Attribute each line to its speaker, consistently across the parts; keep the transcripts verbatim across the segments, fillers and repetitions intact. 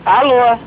Speaker 1: Alô?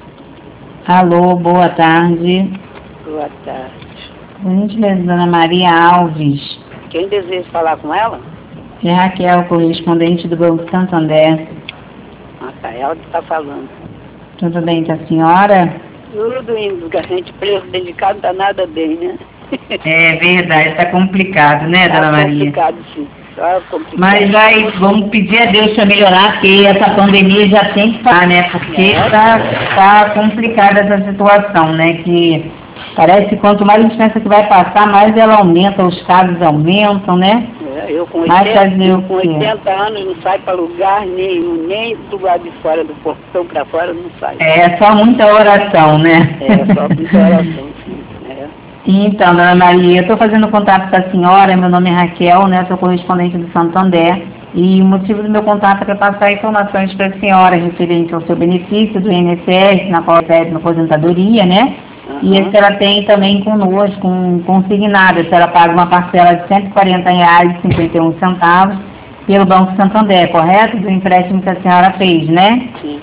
Speaker 2: Alô, boa tarde.
Speaker 1: Boa tarde.
Speaker 2: Por gentileza, Dona Maria Alves.
Speaker 1: Quem deseja falar com ela?
Speaker 2: É Raquel, correspondente do Banco Santander.
Speaker 1: Ah, tá. Ela que está falando.
Speaker 2: Tudo bem com a senhora?
Speaker 1: Tudo indo, que a gente preso dentro de casa não tá nada bem, né?
Speaker 2: É verdade, está complicado, né,
Speaker 1: Tá
Speaker 2: Dona Maria?
Speaker 1: complicado, sim. Só complicado.
Speaker 2: Mas vai, vamos pedir a Deus para melhorar, porque essa pandemia já tem que parar, né? Porque
Speaker 1: É.
Speaker 2: tá, tá complicada essa situação, né? Que parece que quanto mais a gente pensa que vai passar, mais ela aumenta, os casos aumentam, né?
Speaker 1: É, eu com
Speaker 2: Mas
Speaker 1: oitenta,
Speaker 2: fazer
Speaker 1: eu
Speaker 2: o
Speaker 1: com
Speaker 2: quê?
Speaker 1: oitenta anos não saio para lugar nenhum, nem do lado de fora do portão para fora não saio.
Speaker 2: É só muita oração, né?
Speaker 1: É, só muita oração, sim. É.
Speaker 2: Então, Dona Maria, eu estou fazendo contato com a senhora, meu nome é Raquel, né? Eu sou correspondente do Santander. E o motivo do meu contato é para passar informações para a senhora referente ao seu benefício do I N S S, na qual recebe uma aposentadoria, né?
Speaker 1: Uhum.
Speaker 2: E a senhora tem também conosco um consignado, a senhora paga uma parcela de cento e quarenta reais e cinquenta e um centavos pelo Banco Santander, correto? Do empréstimo que a senhora fez, né?
Speaker 1: Sim.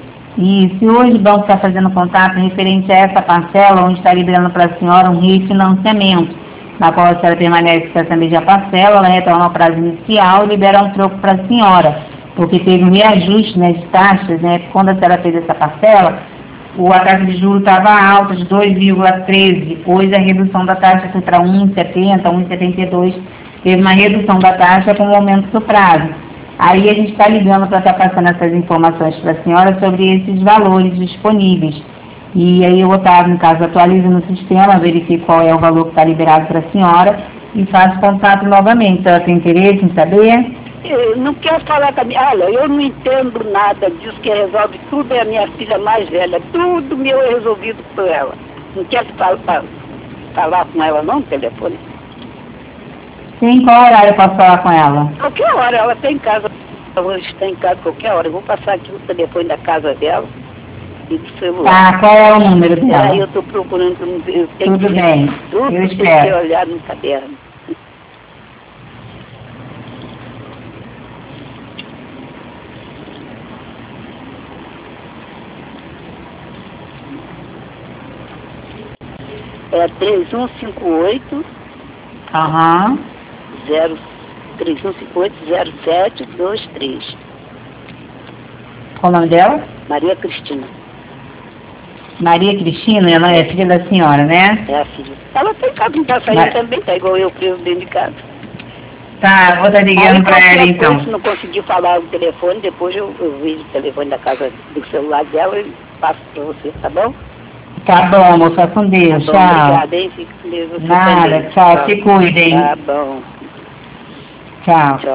Speaker 2: E se hoje o banco está fazendo contato referente a essa parcela, onde está liberando para a senhora um refinanciamento, na qual a senhora permanece com essa mesma parcela, ela retorna ao prazo inicial e libera um troco para a senhora, porque teve um reajuste, né, de taxas, né? Quando a senhora fez essa parcela, o, a taxa de juros estava alta, de dois vírgula treze. Hoje a redução da taxa foi para um vírgula setenta, um vírgula setenta e dois. Teve uma redução da taxa com o aumento do prazo. Aí a gente está ligando para estar tá passando essas informações para a senhora sobre esses valores disponíveis. E aí eu, Otávio, no caso, atualizo no sistema, verifico qual é o valor que está liberado para a senhora e faço contato novamente. A senhora tem interesse em saber?
Speaker 1: Eu não quero falar com a minha... Olha, eu não entendo nada disso, que resolve tudo é a minha filha mais velha. Tudo meu é resolvido por ela. Não quero falar, falar com ela não, no telefone.
Speaker 2: Sim, qual horário eu posso falar com ela?
Speaker 1: Qualquer hora, ela está em casa. Ela está em casa qualquer hora. Eu vou passar aqui o telefone da casa dela e do celular.
Speaker 2: Tá, qual é o número dela?
Speaker 1: Aí eu estou procurando, eu tenho
Speaker 2: Tudo
Speaker 1: que,
Speaker 2: bem,
Speaker 1: tudo
Speaker 2: eu
Speaker 1: tem que
Speaker 2: espero.
Speaker 1: olhar no caderno. É três um cinco oito,
Speaker 2: Aham.
Speaker 1: zero, três um cinco oito, zero sete dois três.
Speaker 2: Qual o nome dela?
Speaker 1: Maria Cristina.
Speaker 2: Maria Cristina, ela é filha da senhora, né?
Speaker 1: É a filha. Ela tem casa em casa aí
Speaker 2: Mas-
Speaker 1: também, tá igual eu preso dentro de casa.
Speaker 2: Tá, vou estar ligando
Speaker 1: Aí,
Speaker 2: para
Speaker 1: qualquer
Speaker 2: ela
Speaker 1: coisa,
Speaker 2: então.
Speaker 1: se não conseguir falar o telefone, depois eu, eu vejo o telefone da casa do celular dela e passo para você, tá bom?
Speaker 2: Tá bom, moça, com Deus,
Speaker 1: Tá bom,
Speaker 2: tchau.
Speaker 1: obrigada, hein? Fique com Deus. Você
Speaker 2: Nada,
Speaker 1: também.
Speaker 2: tchau, se cuidem.
Speaker 1: Tá bom.
Speaker 2: Tchau.
Speaker 1: Tchau.